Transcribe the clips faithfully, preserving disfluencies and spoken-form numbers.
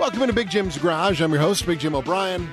Welcome into Big Jim's Garage. I'm your host, Big Jim O'Brien.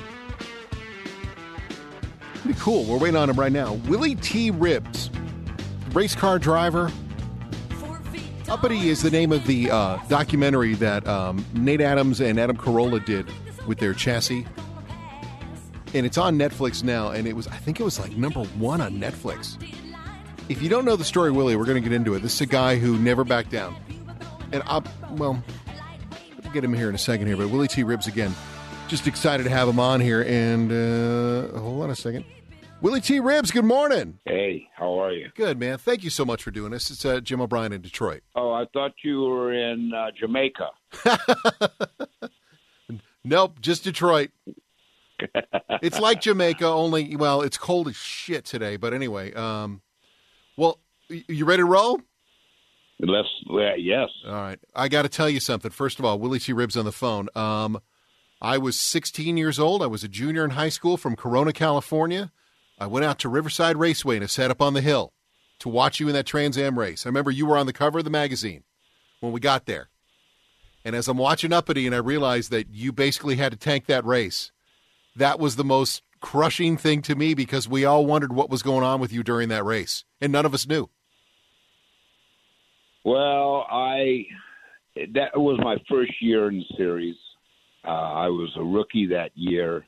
Pretty cool. We're waiting on him right now. Willie T. Ribbs, race car driver. Uppity is the name of the uh, documentary that um, Nate Adams and Adam Carolla did with their chassis. And it's on Netflix now, and it was, I think it was like number one on Netflix. If you don't know the story, Willie, we're going to get into it. This is a guy who never backed down. And, I'll, well, we'll get him here in a second here, but Willie T. Ribbs again. Just excited to have him on here. And uh, hold on a second. Willie T. Ribbs, good morning. Hey, how are you? Good, man. Thank you so much for doing this. It's uh, Jim O'Brien in Detroit. Oh, I thought you were in uh, Jamaica. Nope, just Detroit. It's like Jamaica, only, well, it's cold as shit today. But anyway, um, well, you ready to roll? Let's, uh, yes. All right. I got to tell you something. First of all, Willie T. Ribbs on the phone. Um, I was sixteen years old. I was a junior in high school from Corona, California. I went out to Riverside Raceway and I sat up on the hill to watch you in that Trans Am race. I remember you were on the cover of the magazine when we got there. And as I'm watching Uppity and I realized that you basically had to tank that race, that was the most crushing thing to me because we all wondered what was going on with you during that race, and none of us knew. Well, I that was my first year in the series. Uh, I was a rookie that year,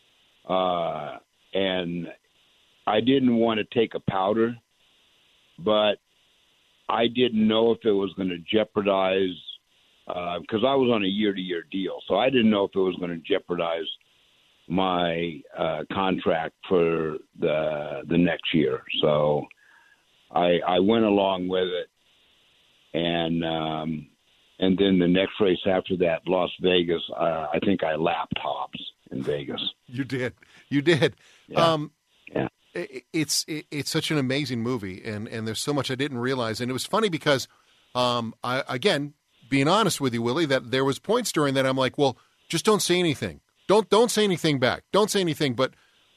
uh, and I didn't want to take a powder, but I didn't know if it was going to jeopardize because uh, I was on a year-to-year deal, so I didn't know if it was going to jeopardize my uh, contract for the the next year. So I, I went along with it, and um, and then the next race after that, Las Vegas, uh, I think I lapped Hobbs in Vegas. You did, you did. Yeah. Um, yeah. It, it's it, it's such an amazing movie, and, and there's so much I didn't realize, and it was funny because, um, I again being honest with you, Willie, that there was points during that I'm like, well, just don't say anything. Don't don't say anything back. Don't say anything. But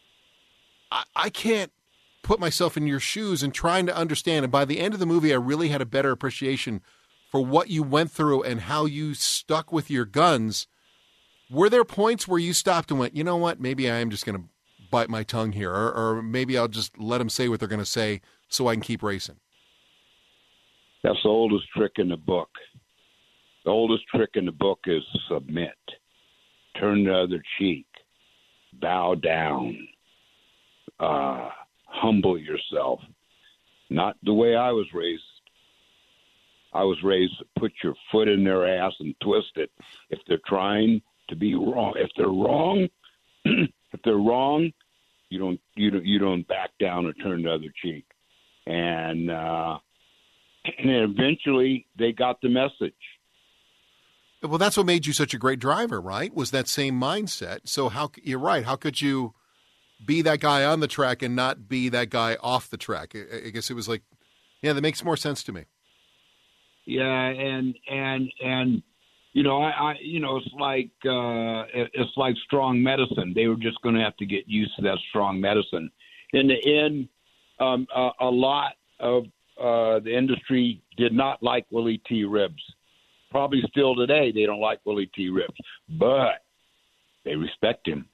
I, I can't put myself in your shoes and trying to understand. And by the end of the movie, I really had a better appreciation for what you went through and how you stuck with your guns. Were there points where you stopped and went, you know what, maybe I am just going to bite my tongue here, or, or maybe I'll just let them say what they're going to say so I can keep racing? That's the oldest trick in the book. The oldest trick in the book is submit. Turn the other cheek, bow down, uh, humble yourself. Not the way I was raised. I was raised to put your foot in their ass and twist it. If they're trying to be wrong, if they're wrong, if they're wrong, you don't you don't you don't back down or turn the other cheek. And uh, and eventually they got the message. Well, that's what made you such a great driver, right? Was that same mindset. So how you're right. How could you be that guy on the track and not be that guy off the track? I, I guess it was like, yeah, that makes more sense to me. Yeah, and and and you know, I, I you know, it's like uh, it's like strong medicine. They were just going to have to get used to that strong medicine. In the end, um, a, a lot of uh, the industry did not like Willie T. Ribbs. Probably still today, they don't like Willie T. Ribbs, but they respect him.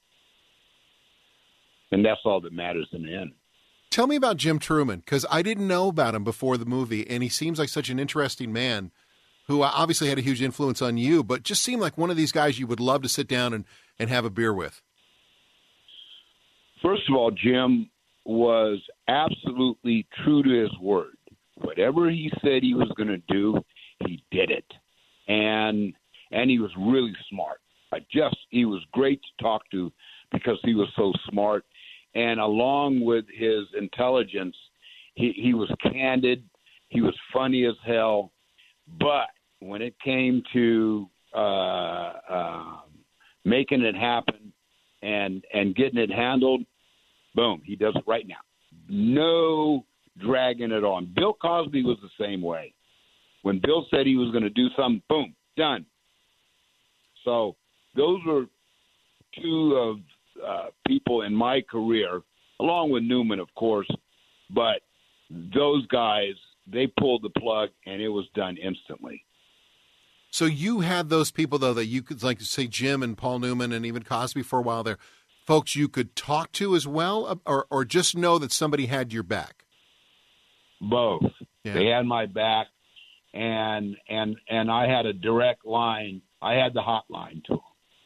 And that's all that matters in the end. Tell me about Jim Truman, because I didn't know about him before the movie, and he seems like such an interesting man who obviously had a huge influence on you, but just seemed like one of these guys you would love to sit down and, and have a beer with. First of all, Jim was absolutely true to his word. Whatever he said he was going to do, he did it. And and he was really smart. I just he was great to talk to because he was so smart. And along with his intelligence, he, he was candid. He was funny as hell. But when it came to uh, uh, making it happen and and getting it handled, boom, he does it right now. No dragging it on. Bill Cosby was the same way. When Bill said he was going to do something, boom, done. So those were two of uh, people in my career, along with Newman, of course. But those guys, they pulled the plug, and it was done instantly. So you had those people, though, that you could, like, say, Jim and Paul Newman and even Cosby for a while there, folks you could talk to as well, or or just know that somebody had your back? Both. Yeah. They had my back, and and and I had a direct line. I had the hotline to them.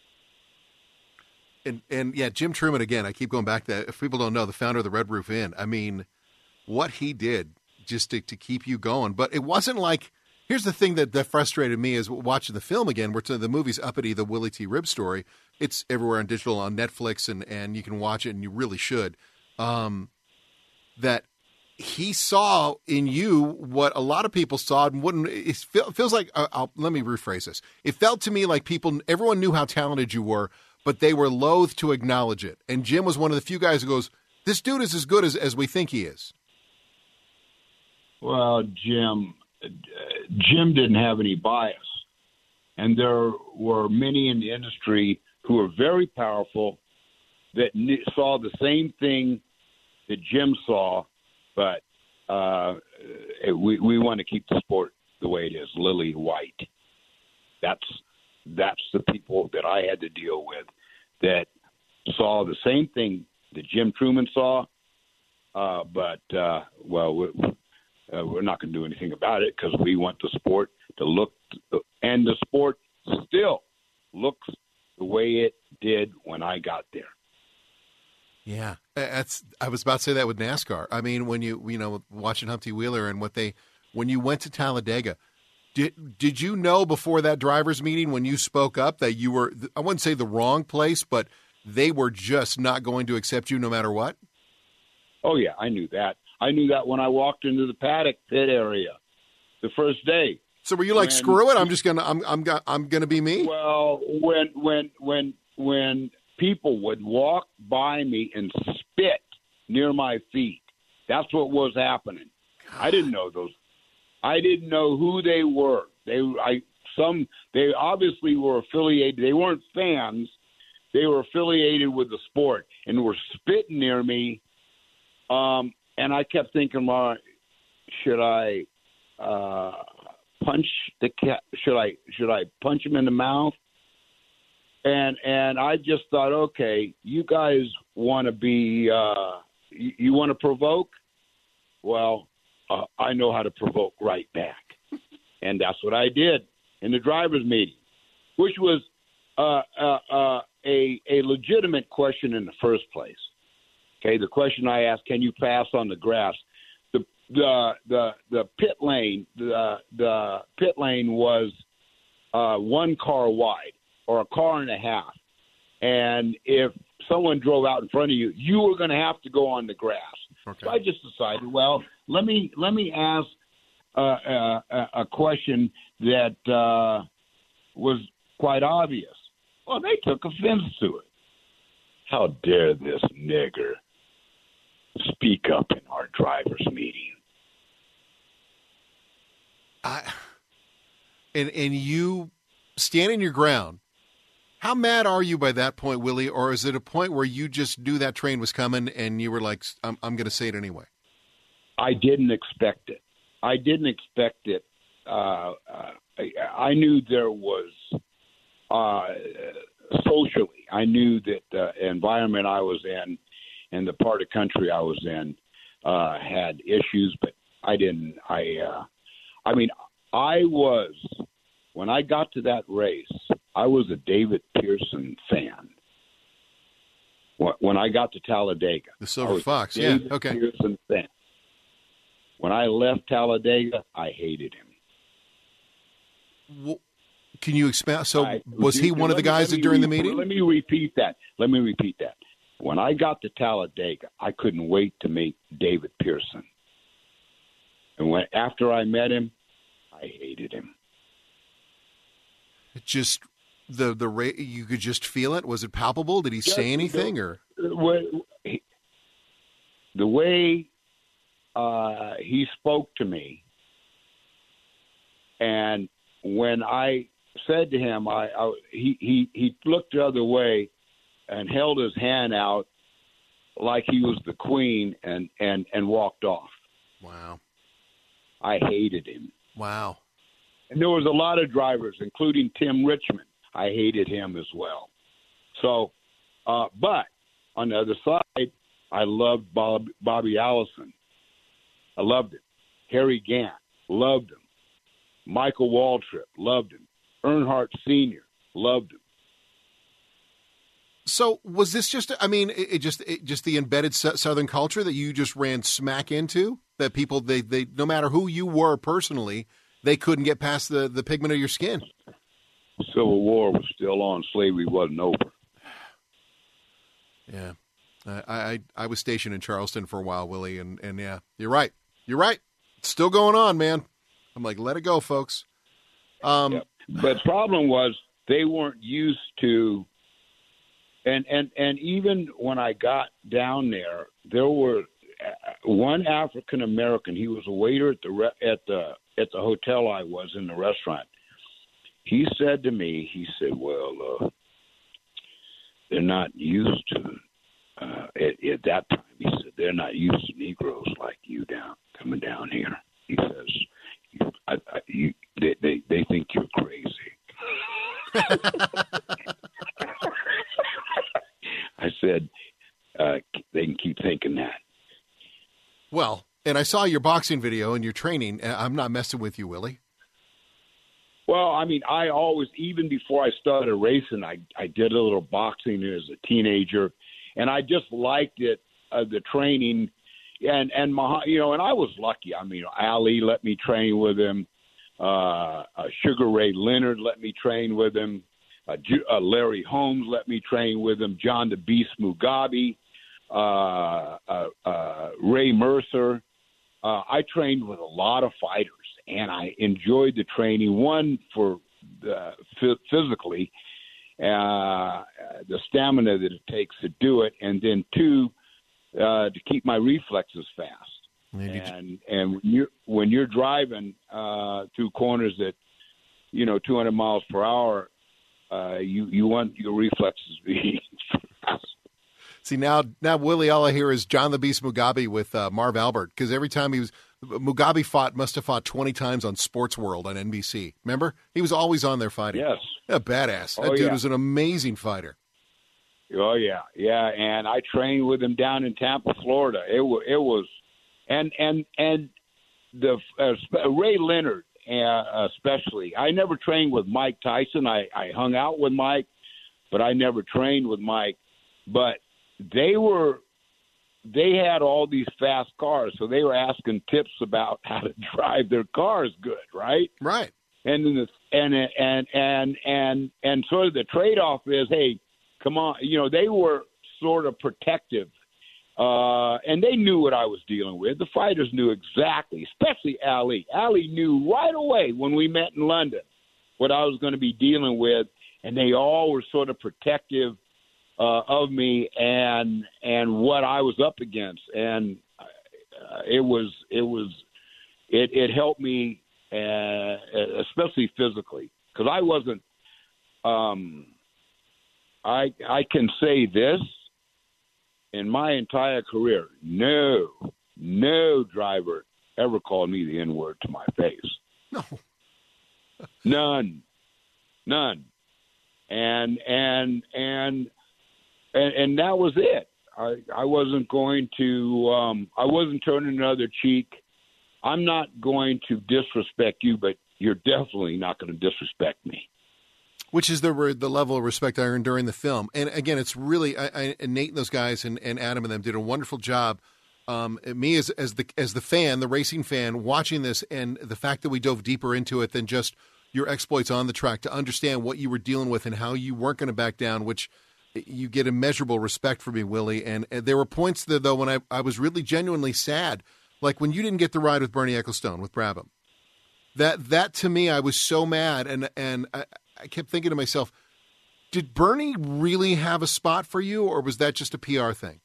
And, and yeah, Jim Truman, again, I keep going back to that. If people don't know, the founder of the Red Roof Inn, I mean, what he did just to, to keep you going. But it wasn't like, here's the thing that, that frustrated me is watching the film again, where the movie's Uppity, the Willie T. Ribbs story. It's everywhere on digital, on Netflix, and, and you can watch it, and you really should. Um, that he saw in you what a lot of people saw and wouldn't. It feels like, uh, I'll, let me rephrase this. It felt to me like people, everyone knew how talented you were, but they were loath to acknowledge it. And Jim was one of the few guys who goes, this dude is as good as, as we think he is. Well, Jim, uh, Jim didn't have any bias. And there were many in the industry who were very powerful that knew, saw the same thing that Jim saw, but uh, we, we want to keep the sport the way it is, lily white. That's That's the people that I had to deal with that saw the same thing that Jim Truman saw, uh, but, uh, well, we, uh, we're not going to do anything about it because we want the sport to look, and the sport still looks the way it did when I got there. Yeah, that's. I was about to say that with NASCAR. I mean, when you, you know, watching Humpty Wheeler and what they, when you went to Talladega, Did did you know before that drivers' meeting when you spoke up that you were, I wouldn't say the wrong place, but they were just not going to accept you no matter what? Oh, yeah, I knew that. I knew that when I walked into the paddock pit area the first day. So were you like, when, screw it, I'm just gonna I'm I'm I'm gonna be me? Well, when when when when people would walk by me and spit near my feet, that's what was happening. I didn't know those. I didn't know who they were. They, I, some, they obviously were affiliated. They weren't fans. They were affiliated with the sport and were spitting near me. Um, and I kept thinking, well, should I uh, punch the cat? Should I should I punch him in the mouth? And and I just thought, okay, you guys want to be, uh, you, you want to provoke? Well. Uh, I know how to provoke right back. And that's what I did in the drivers' meeting, which was uh, uh, uh, a, a legitimate question in the first place. Okay, the question I asked, can you pass on the grass? The the the, the pit lane, the, the pit lane was uh, one car wide or a car and a half. And if someone drove out in front of you, you were going to have to go on the grass. Okay. So I just decided, well, let me let me ask uh, uh, a question that uh, was quite obvious. Well, they took offense to it. How dare this nigger speak up in our drivers' meeting? I and and you standing your ground. How mad are you by that point, Willie? Or is it a point where you just knew that train was coming and you were like, I'm, I'm going to say it anyway? I didn't expect it. I didn't expect it. Uh, uh, I, I knew there was uh, socially, I knew that the environment I was in and the part of country I was in uh, had issues, but I didn't. I, uh, I mean, I was, when I got to that race, I was a David Pearson fan. When I got to Talladega, the Silver Fox, yeah, okay. Pearson fan. When I left Talladega, I hated him. Well, can you expand? So, I, was he one of the guys me, that during me, the meeting? Let me repeat that. Let me repeat that. When I got to Talladega, I couldn't wait to meet David Pearson. And when after I met him, I hated him. It just the the ra- you could just feel it. Was it palpable? Did he Just say anything or the, the way uh, he spoke to me, and when I said to him, I, I he, he he looked the other way and held his hand out like he was the queen and and and walked off. Wow. I hated him. Wow. And there was a lot of drivers, including Tim Richmond. I hated him as well. So, uh, but on the other side, I loved Bob, Bobby Allison. I loved him. Harry Gant, loved him. Michael Waltrip, loved him. Earnhardt Senior, loved him. So was this just, I mean, it, it just it, just the embedded Southern culture that you just ran smack into? That people, they, they no matter who you were personally, they couldn't get past the, the pigment of your skin? Civil War was still on. Slavery wasn't over. Yeah. I, I, I was stationed in Charleston for a while, Willie, and, and yeah, you're right. You're right. It's still going on, man. I'm like, let it go, folks. Um, yep. But the problem was they weren't used to, and, and, and even when I got down there, there were one African American. He was a waiter at the re- at the at the hotel I was in the restaurant. He said to me, he said, "Well, uh, they're not used to uh, at, at that time." He said, "They're not used to Negroes like you down coming down here." He says, you, I, I, you, they, they they think you're crazy." I said, uh, "They can keep thinking that." Well, and I saw your boxing video and your training. I'm not messing with you, Willie. Well, I mean, I always, even before I started racing, I, I did a little boxing as a teenager, and I just liked it, uh, the training, and and my, you know, and I was lucky. I mean, Ali let me train with him, uh, uh, Sugar Ray Leonard let me train with him, uh, uh, Larry Holmes let me train with him, John the Beast Mugabe, uh, uh, uh, Ray Mercer. Uh, I trained with a lot of fighters. And I enjoyed the training, one, for uh, f- physically, uh, the stamina that it takes to do it, and then, two, uh, to keep my reflexes fast. Maybe. And and when you're, when you're driving uh, through corners at, you know, two hundred miles per hour, uh, you, you want your reflexes to be fast. See, now, now, Willie, all I hear is John the Beast Mugabe with uh, Marv Albert, because every time he was – Mugabe fought, must have fought twenty times on Sports World on N B C. Remember? He was always on there fighting. Yes. Yeah, badass. That oh, dude yeah. was an amazing fighter. Oh, yeah. Yeah, and I trained with him down in Tampa, Florida. It was, it was and and and the uh, Ray Leonard uh, especially. I never trained with Mike Tyson. I, I hung out with Mike, but I never trained with Mike. But they were – they had all these fast cars, so they were asking tips about how to drive their cars good, right? Right. And then the, and and and and and sort of the trade-off is, hey, come on, you know, they were sort of protective, uh, and they knew what I was dealing with. The fighters knew exactly, especially Ali. Ali knew right away when we met in London what I was going to be dealing with, and they all were sort of protective Uh, of me and and what I was up against, and uh, it was it was it, it helped me, uh, especially physically, because I wasn't. Um, I I can say this in my entire career: no, no driver ever called me the N word to my face. No, none, none, and and and. And, and that was it. I, I wasn't going to um, – I wasn't turning another cheek. I'm not going to disrespect you, but you're definitely not going to disrespect me. Which is the the level of respect I earned during the film. And, again, it's really I, – I, Nate and those guys and, and Adam and them did a wonderful job. Um, me as as the as the fan, the racing fan, watching this, and the fact that we dove deeper into it than just your exploits on the track, to understand what you were dealing with and how you weren't going to back down, which – you get immeasurable respect for me, Willie. And, and there were points there, though, when I, I was really genuinely sad. Like when you didn't get the ride with Bernie Ecclestone, with Brabham. That, that to me, I was so mad. And, and I, I kept thinking to myself, did Bernie really have a spot for you, or was that just a P R thing?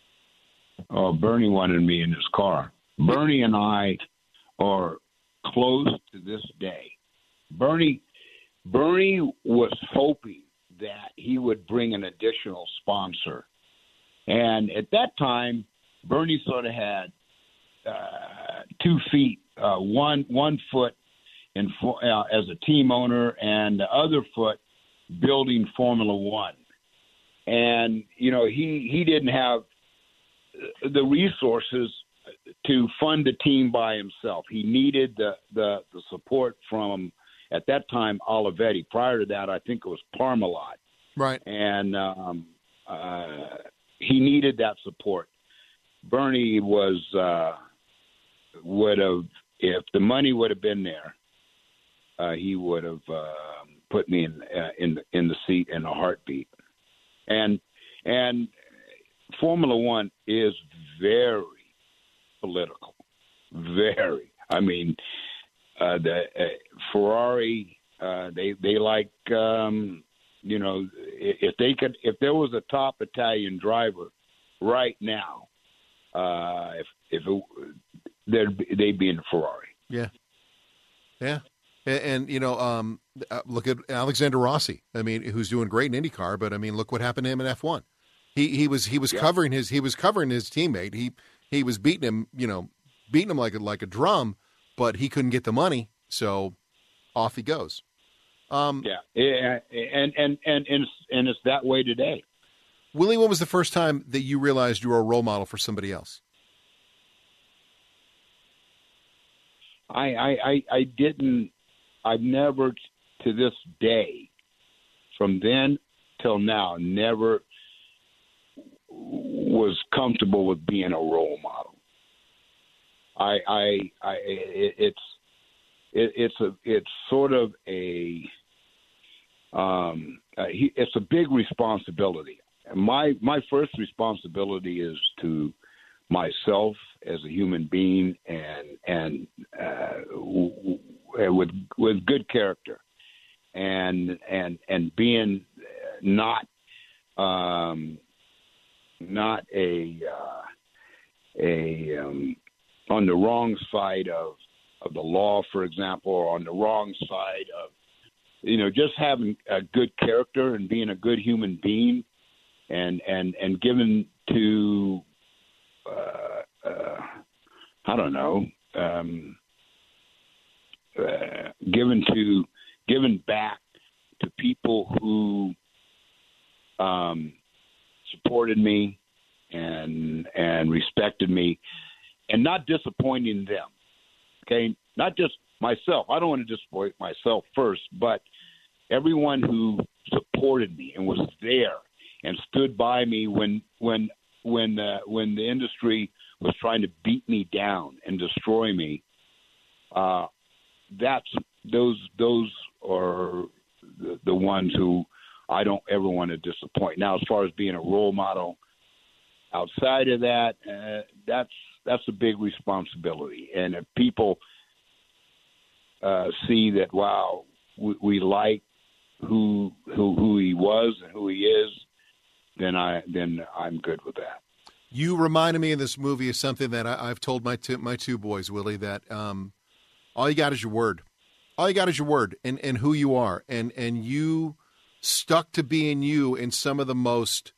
Oh, Bernie wanted me in his car. Bernie and I are close to this day. Bernie, Bernie was hoping that he would bring an additional sponsor. And at that time, Bernie sort of had uh, two feet, uh, one one foot in uh, as a team owner, and the other foot building Formula One. And you know, he he didn't have the resources to fund the team by himself. He needed the the, the support from, at that time, Olivetti. Prior to that, I think it was Parmalat. Right. And um, uh, he needed that support. Bernie was uh, would have, if the money would have been there, uh, he would have uh, put me in uh, in the, in the seat in a heartbeat. And and Formula One is very political, very. I mean, uh, the uh, Ferrari, uh, they they like, um, you know, if they could, if there was a top Italian driver right now, uh, if if it, they'd they'd be in the Ferrari. Yeah, yeah, and, and you know, um, look at Alexander Rossi. I mean, who's doing great in IndyCar, but I mean, look what happened to him in F one. He he was he was yeah. covering his he was covering his teammate. He he was beating him, you know, beating him like a, like a drum, but he couldn't get the money, so off he goes. Um, yeah, yeah, and and and and it's, and it's that way today. Willie, when was the first time that you realized you were a role model for somebody else? I I I, I didn't. I've never, to this day, from then till now, never was comfortable with being a role model. I, I, I it, it's, it, it's a, it's sort of a, um, uh, he, it's a big responsibility. My, my first responsibility is to myself as a human being, and, and, uh, w- w- with, with good character, and, and, and being not, um, not a uh, a um, on the wrong side of, of the law, for example, or on the wrong side of, you know, just having a good character and being a good human being, and and and given to uh, uh, I don't know, um, uh, given to given back to people who um. supported me and and respected me, and not disappointing them. Okay, not just myself. I don't want to disappoint myself first, but everyone who supported me and was there and stood by me when when when uh, when the industry was trying to beat me down and destroy me. Uh, that's those those are the, the ones who I don't ever want to disappoint. Now, as far as being a role model outside of that, uh, that's that's a big responsibility. And if people uh, see that, wow, we, we like who who who he was and who he is, then I then I'm good with that. You reminded me in this movie of something that I, I've told my two, my two boys, Willie, that um, all you got is your word. All you got is your word and, and who you are, and and you stuck to being you in some of the most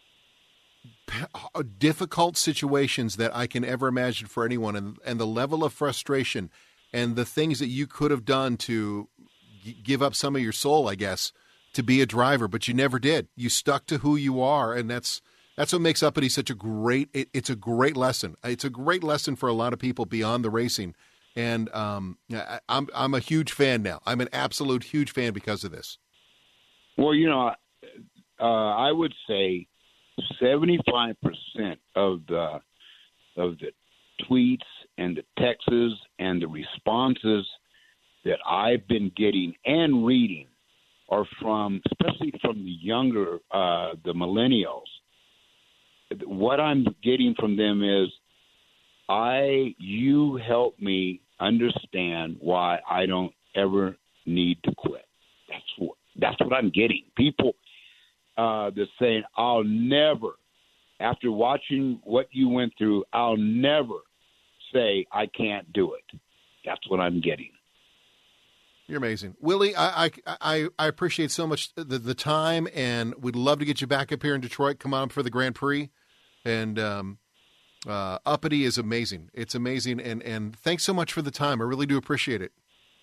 difficult situations that I can ever imagine for anyone, and, and the level of frustration and the things that you could have done to g- give up some of your soul, I guess, to be a driver, but you never did. You stuck to who you are, and that's that's what makes Uppity such a great it, it's a great lesson. It's a great lesson for a lot of people beyond the racing, and um, I, I'm I'm a huge fan now. I'm an absolute huge fan because of this. Well, you know, uh, I would say seventy-five percent of the of the tweets and the texts and the responses that I've been getting and reading are from, especially from the younger, uh, the millennials. What I'm getting from them is, I you help me understand why I don't ever need to quit. That's what. That's what I'm getting. People uh, that's saying, I'll never, after watching what you went through, I'll never say I can't do it. That's what I'm getting. You're amazing. Willie, I I, I appreciate so much the, the time, and we'd love to get you back up here in Detroit. Come on for the Grand Prix. And um, uh, Uppity is amazing. It's amazing, and, and thanks so much for the time. I really do appreciate it.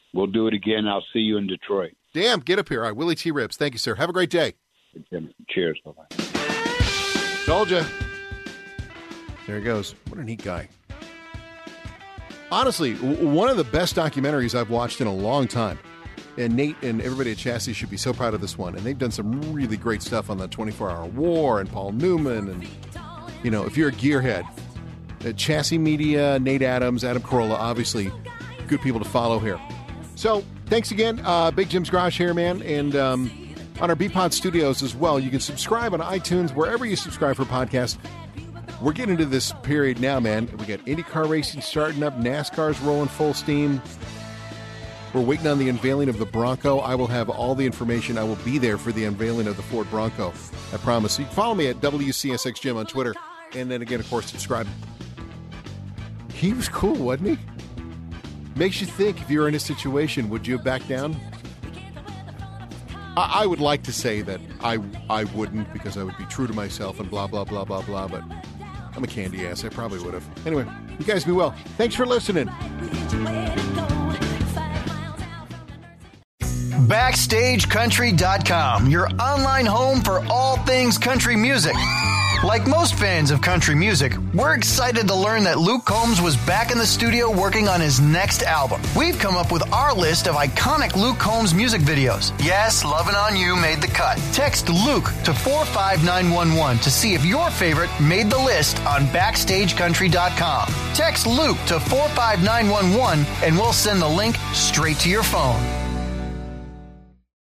We'll do it again. I'll see you in Detroit. Damn, get up here. All right, Willie T. Ribbs. Thank you, sir. Have a great day. Cheers. Bye-bye. Told you. There he goes. What a neat guy. Honestly, w- one of the best documentaries I've watched in a long time. And Nate and everybody at Chassis should be so proud of this one. And they've done some really great stuff on the twenty-four hour war and Paul Newman. And, you know, if you're a gearhead, uh, Chassis Media, Nate Adams, Adam Carolla, obviously good people to follow here. So, thanks again. Uh, Big Jim's Garage here, man. And um, on our B-Pod Studios as well. You can subscribe on iTunes, wherever you subscribe for podcasts. We're getting into this period now, man. We got IndyCar racing starting up. NASCAR's rolling full steam. We're waiting on the unveiling of the Bronco. I will have all the information. I will be there for the unveiling of the Ford Bronco. I promise. So you can follow me at W C S X Jim on Twitter. And then again, of course, subscribe. He was cool, wasn't he? Makes you think, if you were in a situation, would you have backed down? I, I would like to say that I, I wouldn't, because I would be true to myself and blah, blah, blah, blah, blah. But I'm a candy ass. I probably would have. Anyway, you guys be well. Thanks for listening. Backstage Country dot com, your online home for all things country music. Like most fans of country music, we're excited to learn that Luke Combs was back in the studio working on his next album. We've come up with our list of iconic Luke Combs music videos. Yes, Lovin' On You made the cut. Text Luke to four five nine one one to see if your favorite made the list on Backstage Country dot com. Text Luke to four five nine one one and we'll send the link straight to your phone.